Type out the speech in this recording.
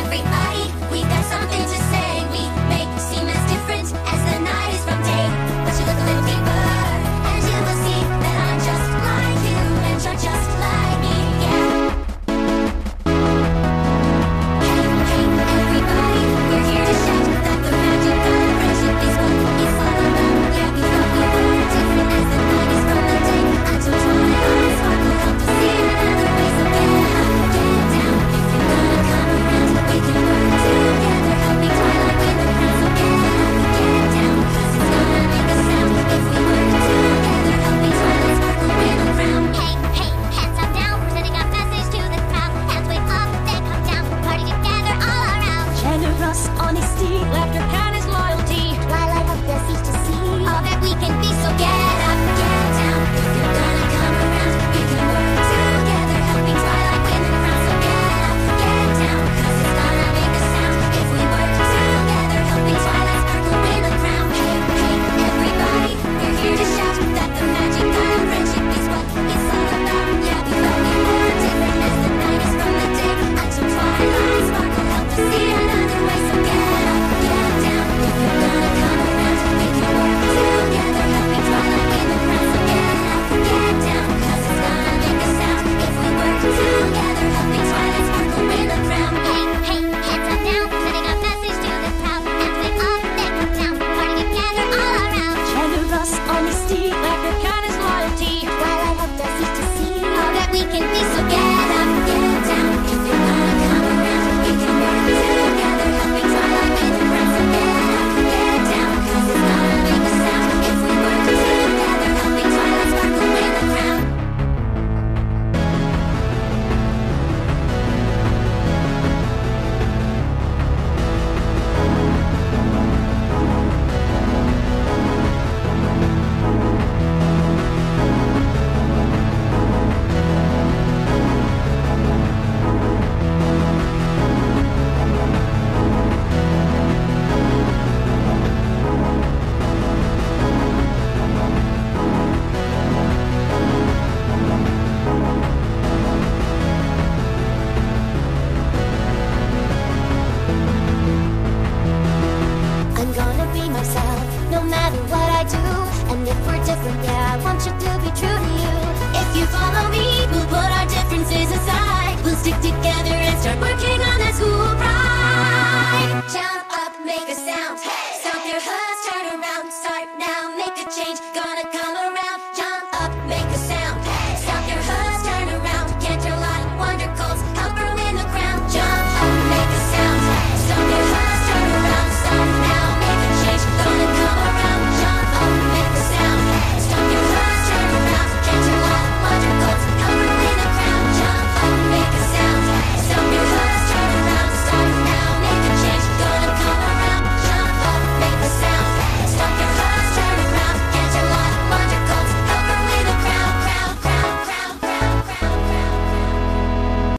everybody, we got something to say. We make seem as different as the night is from day. But you look a little deeper, and you will see that I'm just like you, and you're just like me, yeah. Hey, hey, everybody, we're here to shout that the magic of friendship is what it's all about. Yeah, we thought we were different as the night is from the day. I told you my eyes sparkle, help to see another way, so get up, get down. If you're gonna come around, we can work together, helping twilight win the crown. So get up, get down, 'cause it's gonna make a sound. If we work together, helping twilight sparkle win the crown. Hey, hey, hands up down, we're sending a message to the crowd. Hands wave up, then come down, party together all around. Generous honesty, laughter,